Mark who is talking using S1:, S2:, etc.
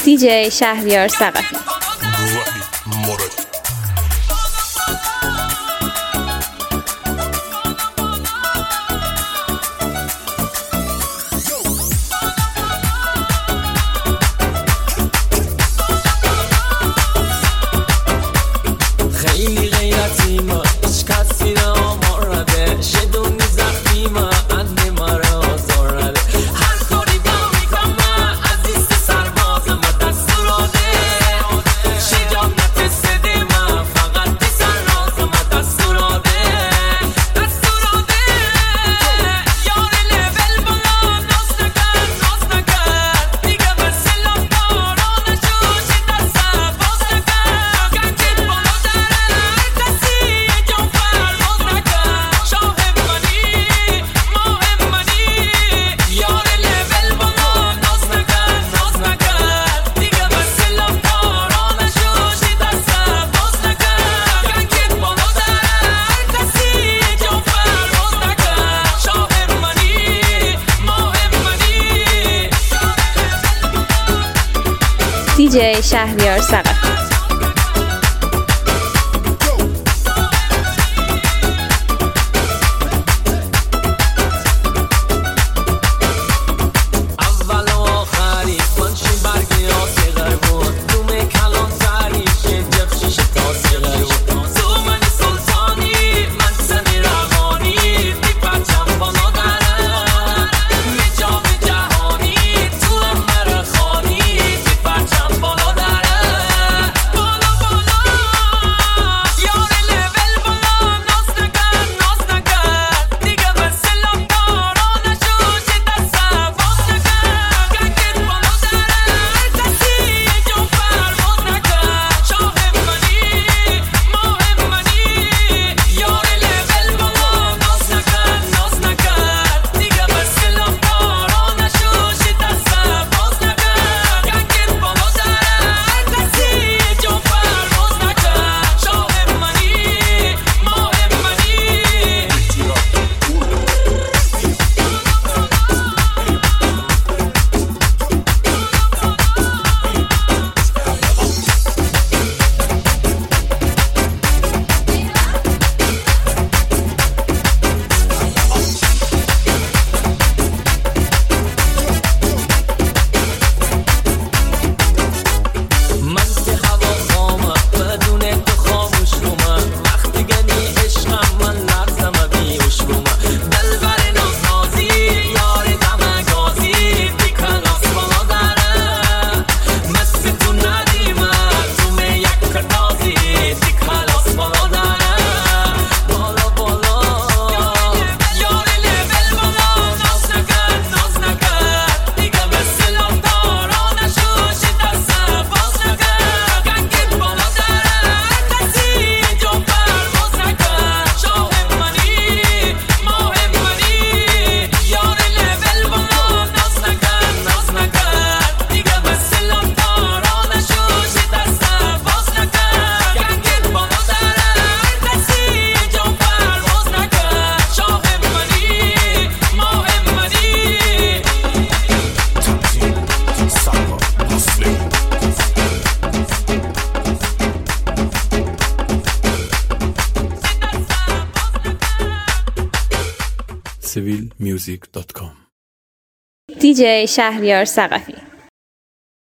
S1: DJ شهریار ثقفی.
S2: خیلی غیرتی ما هیچ کسی نامورده شدونی زخمی ما انده مرا آزارده هر کاری با میکنم عزیز سرباز ما دستوراده شجاعت سده ما فقط سر راز ما دستوراده یار لول بالا ناز نکن دیگه مثل داران جوشی دست باز نکن گنجید بالا
S1: DJ شهریار ثقفی.
S3: civilmusic.com.
S1: DJ شهریار ثقفی.